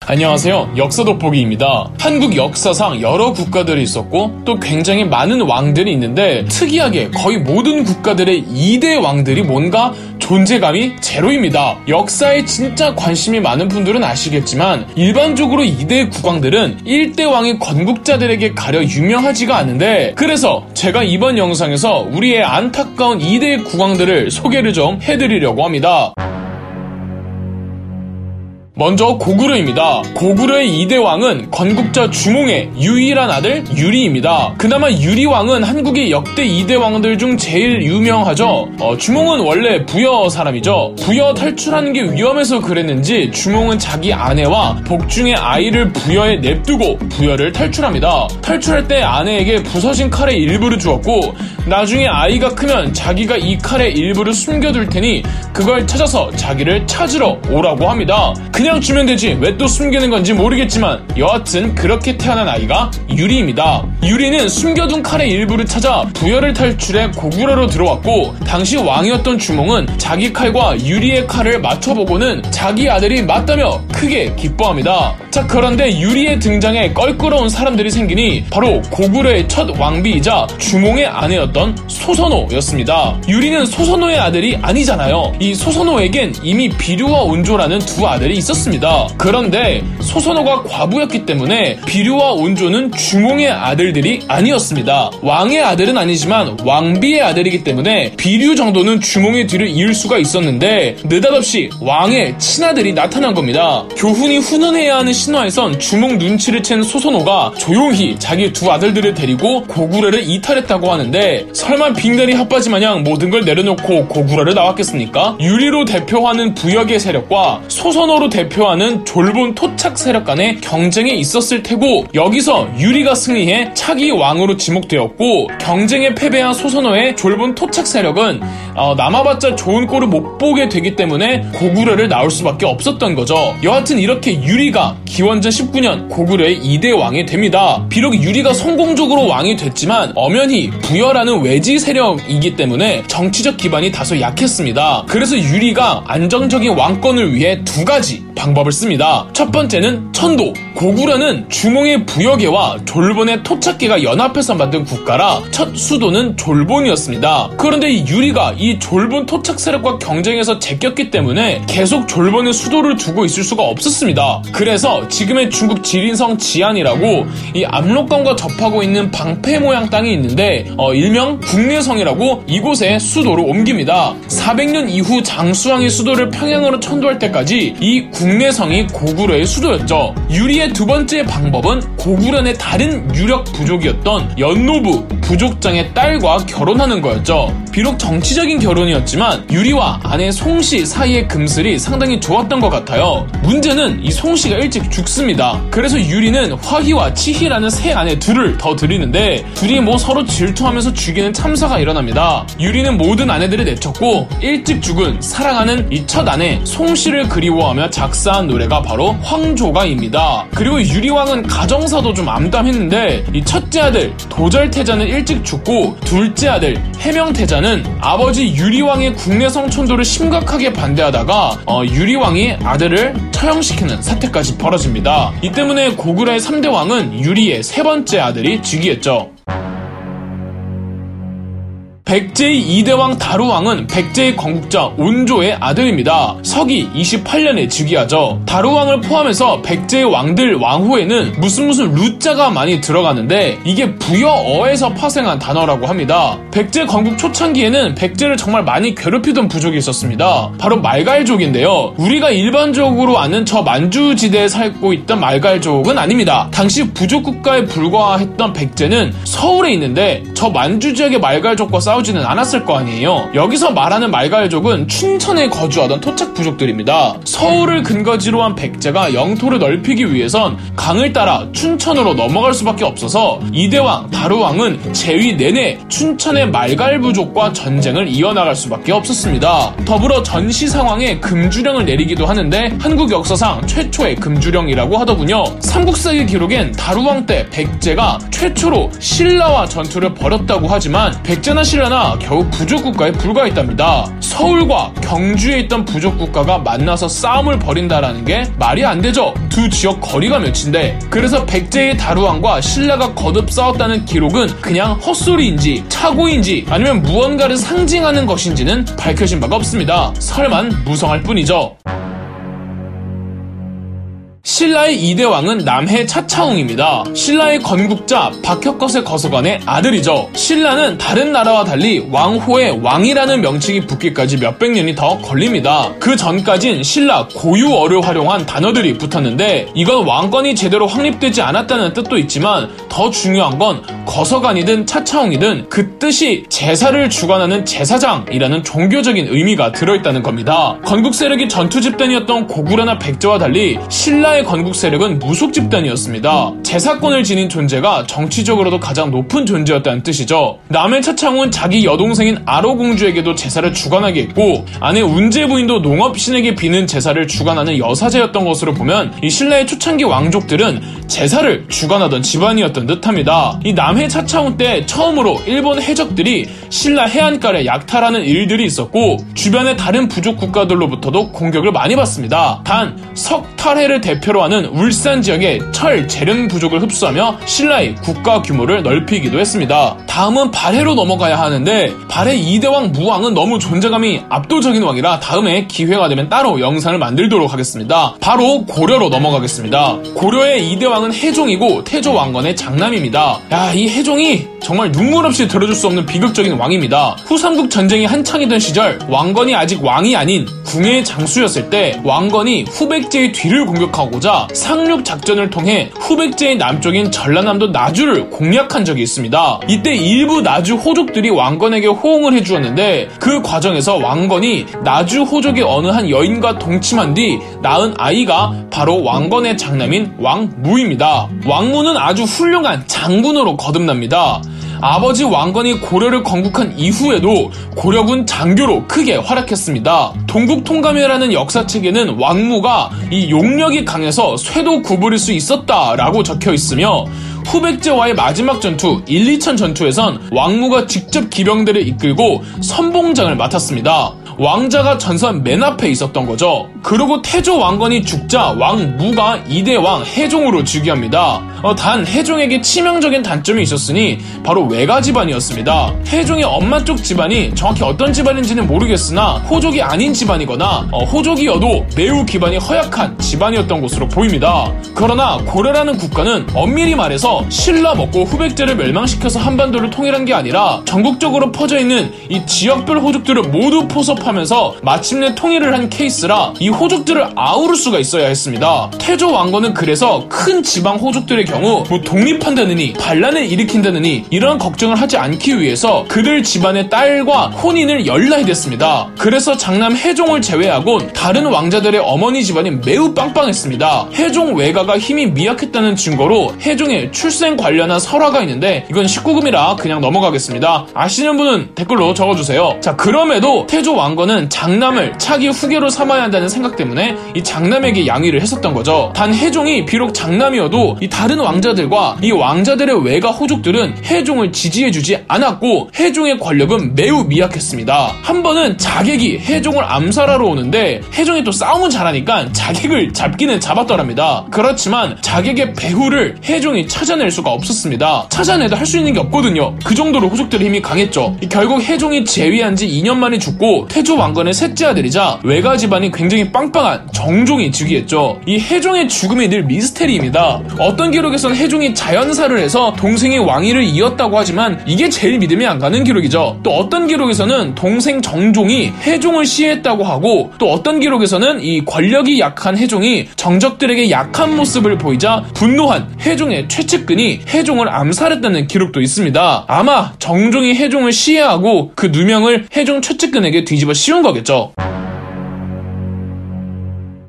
안녕하세요. 역사 돋보기입니다. 한국 역사상 여러 국가들이 있었고 또 굉장히 많은 왕들이 있는데 특이하게 거의 모든 국가들의 2대 왕들이 뭔가 존재감이 제로입니다. 역사에 진짜 관심이 많은 분들은 아시겠지만 일반적으로 2대 국왕들은 1대 왕의 건국자들에게 가려 유명하지가 않은데, 그래서 제가 이번 영상에서 우리의 안타까운 2대 국왕들을 소개를 좀 해드리려고 합니다. 먼저 고구려입니다. 고구려의 2대 왕은 건국자 주몽의 유일한 아들 유리입니다. 그나마 유리왕은 한국의 역대 2대 왕들 중 제일 유명하죠. 주몽은 원래 부여 사람이죠. 부여 탈출하는 게 위험해서 그랬는지 주몽은 자기 아내와 복중의 아이를 부여에 냅두고 부여를 탈출합니다. 탈출할 때 아내에게 부서진 칼의 일부를 주었고, 나중에 아이가 크면 자기가 이 칼의 일부를 숨겨둘 테니 그걸 찾아서 자기를 찾으러 오라고 합니다. 그냥 주면 되지 왜 또 숨기는 건지 모르겠지만 여하튼 그렇게 태어난 아이가 유리입니다. 유리는 숨겨둔 칼의 일부를 찾아 부여를 탈출해 고구려로 들어왔고, 당시 왕이었던 주몽은 자기 칼과 유리의 칼을 맞춰보고는 자기 아들이 맞다며 크게 기뻐합니다. 자, 그런데 유리의 등장에 껄끄러운 사람들이 생기니 바로 고구려의 첫 왕비이자 주몽의 아내였던 소선호였습니다. 유리는 소선호의 아들이 아니잖아요. 이 소선호에겐 이미 비류와 온조라는 두 아들이 있었습니다. 그런데 소선호가 과부였기 때문에 비류와 온조는 주몽의 아들들이 아니었습니다. 왕의 아들은 아니지만 왕비의 아들이기 때문에 비류 정도는 주몽의 뒤를 이을 수가 있었는데 느닷없이 왕의 친아들이 나타난 겁니다. 교훈이 훈훈해야 하는 신화에선 주몽 눈치를 챈 소선호가 조용히 자기 두 아들들을 데리고 고구려를 이탈했다고 하는데, 설마 빅내리 핫바지 마냥 모든 걸 내려놓고 고구려를 나왔겠습니까? 유리로 대표하는 부역의 세력과 소선호로 대표하는 졸본 토착 세력 간의 경쟁에 있었을 테고, 여기서 유리가 승리해 차기 왕으로 지목되었고, 경쟁에 패배한 소선호의 졸본 토착 세력은 남아봤자 좋은 꼴을 못 보게 되기 때문에 고구려를 나올 수밖에 없었던 거죠. 여하튼 이렇게 유리가 기원전 19년 고구려의 2대 왕이 됩니다. 비록 유리가 성공적으로 왕이 됐지만 엄연히 부여라는 외지 세력이기 때문에 정치적 기반이 다소 약했습니다. 그래서 유리가 안정적인 왕권을 위해 두 가지 방법을 씁니다. 첫 번째는 천도. 고구려는 주몽의 부여계와 졸본의 토착계가 연합해서 만든 국가라 첫 수도는 졸본이었습니다. 그런데 이 유리가 이 졸본 토착 세력과 경쟁해서 제꼈기 때문에 계속 졸본의 수도를 두고 있을 수가 없었습니다. 그래서 지금의 중국 지린성 지안이라고 이 압록강과 접하고 있는 방패 모양 땅이 있는데 일명 국내성이라고 이곳에 수도를 옮깁니다. 400년 이후 장수왕이 수도를 평양으로 천도할 때까지 이 국내성이 고구려의 수도였죠. 유리의 두 번째 방법은 고구려 내 다른 유력 부족이었던 연노부 부족장의 딸과 결혼하는 거였죠. 비록 정치적인 결혼이었지만 유리와 아내 송씨 사이의 금슬이 상당히 좋았던 것 같아요. 문제는 이 송씨가 일찍 죽습니다. 그래서 유리는 화희와 치희라는 새 아내 둘을 더 들이는데 둘이 서로 질투하면서 죽이는 참사가 일어납니다. 유리는 모든 아내들을 내쳤고 일찍 죽은 사랑하는 이 첫 아내 송씨를 그리워하며 작사한 노래가 바로 황조가입니다. 그리고 유리왕은 가정사도 좀 암담했는데 이 첫째 아들 도절태자는 일찍 죽고 둘째 아들 해명태자는 아버지 유리왕의 국내성 천도를 심각하게 반대하다가 유리왕이 아들을 처형시키는 사태까지 벌어집니다. 이 때문에 고구려의 3대 왕은 유리의 세 번째 아들이 즉위했죠. 백제의 2대왕 다루왕은 백제의 건국자 온조의 아들입니다. 서기 28년에 즉위하죠. 다루왕을 포함해서 백제의 왕들 왕호에는 무슨 루자가 많이 들어가는데 이게 부여어에서 파생한 단어라고 합니다. 백제 건국 초창기에는 백제를 정말 많이 괴롭히던 부족이 있었습니다. 바로 말갈족인데요. 우리가 일반적으로 아는 저 만주지대에 살고 있던 말갈족은 아닙니다. 당시 부족 국가에 불과했던 백제는 서울에 있는데 저 만주 지역의 말갈족과 싸우지는 않았을 거 아니에요. 여기서 말하는 말갈족은 춘천에 거주하던 토착 부족들입니다. 서울을 근거지로 한 백제가 영토를 넓히기 위해선 강을 따라 춘천으로 넘어갈 수밖에 없어서 이대왕 다루왕은 재위 내내 춘천의 말갈 부족과 전쟁을 이어나갈 수밖에 없었습니다. 더불어 전시 상황에 금주령을 내리기도 하는데 한국 역사상 최초의 금주령이라고 하더군요. 삼국사의 기록엔 다루왕 때 백제가 최초로 신라와 전투를 벌였다고 하지만 백제나 신라는 신라나 겨우 부족국가에 불과했답니다. 서울과 경주에 있던 부족국가가 만나서 싸움을 벌인다라는 게 말이 안 되죠. 두 지역 거리가 몇인데. 그래서 백제의 다루왕과 신라가 거듭 싸웠다는 기록은 그냥 헛소리인지 착오인지 아니면 무언가를 상징하는 것인지는 밝혀진 바가 없습니다. 설만 무성할 뿐이죠. 신라의 2대 왕은 남해 차차웅입니다. 신라의 건국자 박혁거세 거서관의 아들이죠. 신라는 다른 나라와 달리 왕호의 왕이라는 명칭이 붙기까지 몇백 년이 더 걸립니다. 그 전까진 신라 고유어를 활용한 단어들이 붙었는데 이건 왕권이 제대로 확립되지 않았다는 뜻도 있지만 더 중요한 건 거서관이든 차차웅이든 그 뜻이 제사를 주관하는 제사장이라는 종교적인 의미가 들어있다는 겁니다. 건국 세력이 전투 집단이었던 고구려나 백제와 달리 신라의 건국 세력은 무속 집단이었습니다. 제사권을 지닌 존재가 정치적으로도 가장 높은 존재였다는 뜻이죠. 남해 차창훈은 자기 여동생인 아로공주에게도 제사를 주관하게 했고 아내 운제 부인도 농업신에게 비는 제사를 주관하는 여사제였던 것으로 보면 이 신라의 초창기 왕족들은 제사를 주관하던 집안이었던 듯합니다. 이 남해 차창훈 때 처음으로 일본 해적들이 신라 해안가를 약탈하는 일들이 있었고 주변의 다른 부족 국가들로부터도 공격을 많이 받습니다. 단 석탈해를 대표로 하는 울산 지역의 철 재련 부족을 흡수하며 신라의 국가 규모를 넓히기도 했습니다. 다음은 발해로 넘어가야 하는데 발해 2대왕 무왕은 너무 존재감이 압도적인 왕이라 다음에 기회가 되면 따로 영상을 만들도록 하겠습니다. 바로 고려로 넘어가겠습니다. 고려의 2대왕은 해종이고 태조 왕건의 장남입니다. 야, 이 해종이 정말 눈물 없이 들어줄 수 없는 비극적인 왕입니다. 후삼국 전쟁이 한창이던 시절 왕건이 아직 왕이 아닌 궁의 장수였을 때 왕건이 후백제의 뒤를 공격하고자 상륙 작전을 통해 후백제의 남쪽인 전라남도 나주를 공략한 적이 있습니다. 이때 일부 나주 호족들이 왕건에게 호응을 해주었는데 그 과정에서 왕건이 나주 호족의 어느 한 여인과 동침한 뒤 낳은 아이가 바로 왕건의 장남인 왕무입니다. 왕무는 아주 훌륭한 장군으로 거듭납니다. 아버지 왕건이 고려를 건국한 이후에도 고려군 장교로 크게 활약했습니다. 동국통감회라는 역사책에는 왕무가 이 용력이 강해서 쇠도 구부릴 수 있었다라고 적혀 있으며 후백제와의 마지막 전투 1~2천 전투에선 왕무가 직접 기병들을 이끌고 선봉장을 맡았습니다. 왕자가 전선 맨 앞에 있었던 거죠. 그리고 태조 왕건이 죽자 왕무가 2대 왕 해종으로 즉위합니다. 단 해종에게 치명적인 단점이 있었으니 바로 외가 집안이었습니다. 해종의 엄마 쪽 집안이 정확히 어떤 집안인지는 모르겠으나 호족이 아닌 집안이거나 호족이어도 매우 기반이 허약한 집안이었던 것으로 보입니다. 그러나 고려라는 국가는 엄밀히 말해서 신라 먹고 후백제를 멸망시켜서 한반도를 통일한 게 아니라 전국적으로 퍼져있는 이 지역별 호족들을 모두 포섭하면서 마침내 통일을 한 케이스라 이 호족들을 아우를 수가 있어야 했습니다. 태조 왕건은 그래서 큰 지방 호족들의 경우 뭐 독립한다느니 반란을 일으킨다느니 이런 걱정을 하지 않기 위해서 그들 집안의 딸과 혼인을 열라야 됐습니다. 그래서 장남 해종을 제외하곤 다른 왕자들의 어머니 집안이 매우 빵빵했습니다. 해종 외가가 힘이 미약했다는 증거로 해종의 출생 관련한 설화가 있는데 이건 19금이라 그냥 넘어가겠습니다. 아시는 분은 댓글로 적어주세요. 자, 그럼에도 태조 왕건은 장남을 차기 후계로 삼아야 한다는 생각 때문에 이 장남에게 양위를 했었던 거죠. 단 해종이 비록 장남이어도 이 다른 왕자들과 이 왕자들의 외가 호족들은 해종을 지지해주지 않았고 해종의 권력은 매우 미약했습니다. 한 번은 자객이 해종을 암살하러 오는데 해종이 또 싸움은 잘하니까 자객을 잡기는 잡았더랍니다. 그렇지만 자객의 배후를 해종이 찾아낼 수가 없었습니다. 찾아내도 할 수 있는 게 없거든요. 그 정도로 호족들의 힘이 강했죠. 결국 해종이 재위한 지 2년 만에 죽고 태조 왕건의 셋째 아들이자 외가 집안이 굉장히 빵빵한 정종이 즉위했죠. 이 해종의 죽음이 늘 미스테리입니다. 어떤 기록에서는 해종이 자연사를 해서 동생의 왕위를 이었다고 하지만 이게 제일 믿음이 안 가는 기록이죠. 또 어떤 기록에서는 동생 정종이 해종을 시해했다고 하고 또 어떤 기록에서는 이 권력이 약한 해종이 정적들에게 약한 모습을 보이자 분노한 해종의 최측근이 해종을 암살했다는 기록도 있습니다. 아마 정종이 해종을 시해하고 그 누명을 해종 최측근에게 뒤집어 씌운 거겠죠.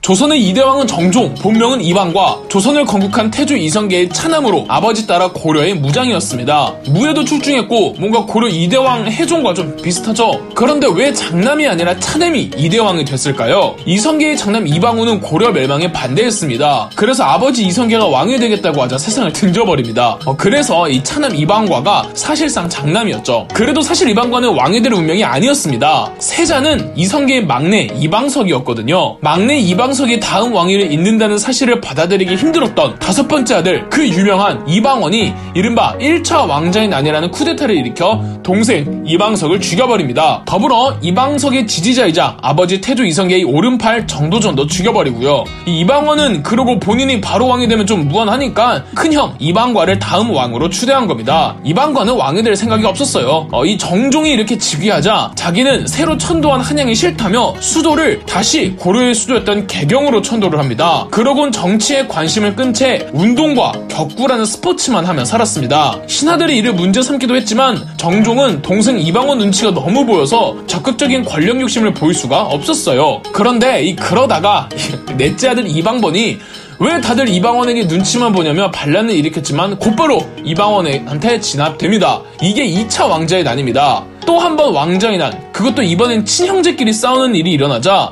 조선의 2대 왕은 정종, 본명은 이방과 조선을 건국한 태조 이성계의 차남으로 아버지 따라 고려의 무장이었습니다. 무예도 출중했고 뭔가 고려 2대 왕 해종과 좀 비슷하죠? 그런데 왜 장남이 아니라 차남이 2대 왕이 됐을까요? 이성계의 장남 이방우는 고려 멸망에 반대했습니다. 그래서 아버지 이성계가 왕이 되겠다고 하자 세상을 등져버립니다. 그래서 이 차남 이방과가 사실상 장남이었죠. 그래도 사실 이방과는 왕이 될 운명이 아니었습니다. 세자는 이성계의 막내 이방석이었거든요. 막내 이방석이 다음 왕위를 잇는다는 사실을 받아들이기 힘들었던 다섯 번째 아들, 그 유명한 이방원이 이른바 1차 왕자의 난이라는 쿠데타를 일으켜 동생 이방석을 죽여버립니다. 더불어 이방석의 지지자이자 아버지 태조 이성계의 오른팔 정도전도 죽여버리고요. 이 이방원은 그러고 본인이 바로 왕이 되면 좀 무안하니까 큰형 이방과를 다음 왕으로 추대한 겁니다. 이방과는 왕이 될 생각이 없었어요. 이 정종이 이렇게 즉위하자 자기는 새로 천도한 한양이 싫다며 수도를 다시 고려의 수도였던 개경으로 천도를 합니다. 그러곤 정치에 관심을 끈 채 운동과 격구라는 스포츠만 하며 살았습니다. 신하들이 이를 문제 삼기도 했지만 정종은 동생 이방원 눈치가 너무 보여서 적극적인 권력 욕심을 보일 수가 없었어요. 그런데 그러다가 넷째 아들 이방번이 왜 다들 이방원에게 눈치만 보냐며 반란을 일으켰지만 곧바로 이방원한테 진압됩니다. 이게 2차 왕자의 난입니다. 또 한 번 왕자의 난, 그것도 이번엔 친형제끼리 싸우는 일이 일어나자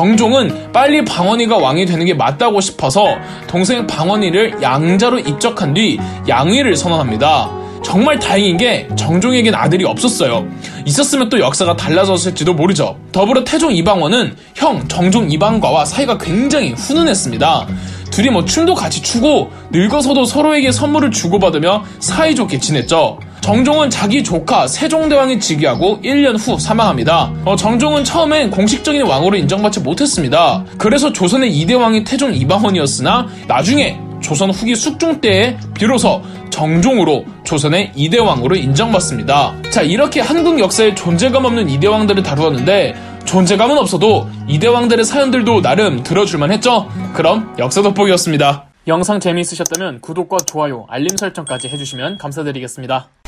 정종은 빨리 방언이가 왕이 되는 게 맞다고 싶어서 동생 방언이를 양자로 입적한 뒤 양위를 선언합니다. 정말 다행인 게 정종에겐 아들이 없었어요. 있었으면 또 역사가 달라졌을지도 모르죠. 더불어 태종 이방원은 형 정종 이방과와 사이가 굉장히 훈훈했습니다. 둘이 춤도 같이 추고 늙어서도 서로에게 선물을 주고받으며 사이좋게 지냈죠. 정종은 자기 조카 세종대왕이 즉위하고 1년 후 사망합니다. 정종은 처음엔 공식적인 왕으로 인정받지 못했습니다. 그래서 조선의 2대 왕이 태종 이방원이었으나 나중에 조선 후기 숙종 때에 비로소 정종으로 조선의 2대 왕으로 인정받습니다. 자, 이렇게 한국 역사에 존재감 없는 2대 왕들을 다루었는데 존재감은 없어도 2대 왕들의 사연들도 나름 들어줄만 했죠? 그럼 역사 돋보기였습니다. 영상 재미있으셨다면 구독과 좋아요, 알림 설정까지 해주시면 감사드리겠습니다.